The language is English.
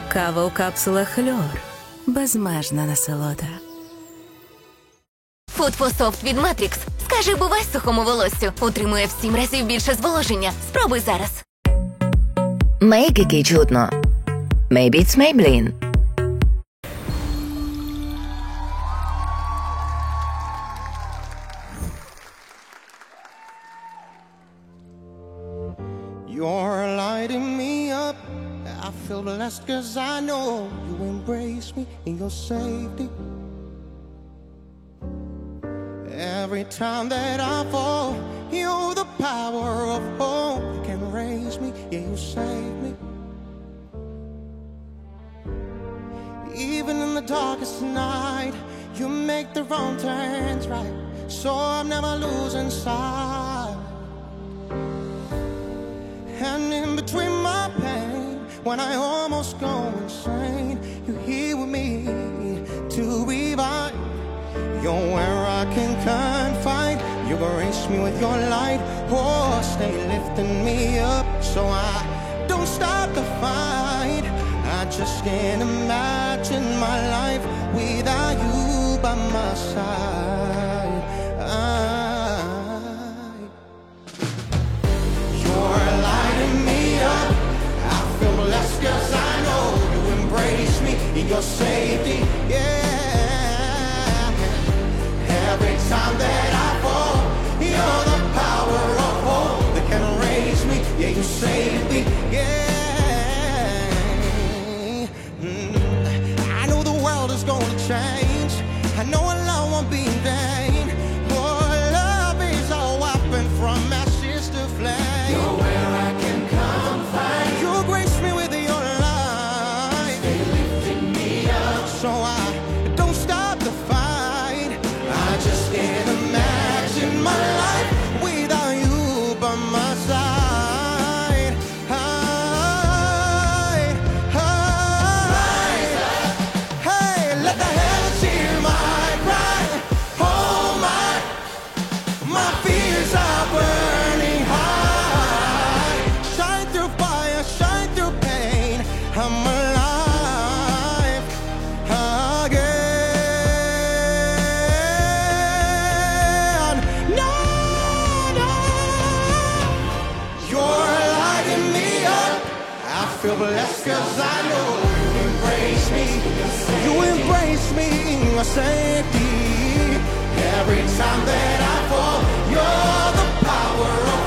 Кава у капсулах Льор. Безмежна насолода. Фудфософт від Matrix. Скажи бувай сухому волоссю. Утримує в 7 разів більше зволоження. Спробуй зараз. Мейкики чутно. Maybe it's Maybelline. You're lighting me up. I feel blessed 'cause I know you embrace me in your safety. Every time that I fall, you're the power of hope that can raise me. Yeah, you save me. Even in the darkest night, you make the wrong turns right, so I'm never losing sight. And in between my pain, when I almost go insane, you're here with me to revive. You're where I can confide. You grace me with your light. Oh, stay lifting me up so I don't stop the fight. I just can't imagine my life without you by my side. You're lighting me up. I feel blessed 'cause I know you embrace me in your safety. Yeah. Every time that I fall, you're the power of hope that can raise me. Yeah, you save me. Yeah. I know the world is gonna change. I know our love won't be in vain. Oh, love is a weapon from ashes to flame. You're where I can confide. You grace me with your light. Stay lifting me up so I don't stop the fight. I just can't imagine my life without you by my side. Hey, let the heavens hear my cry. Oh, my fears are burning high. Shine through fire, shine through pain. I'm alive again. No, no. You're lighting me up. I feel blessed 'cause I know you embrace me. You embrace me in your safety. Every time that I fall, you're the power of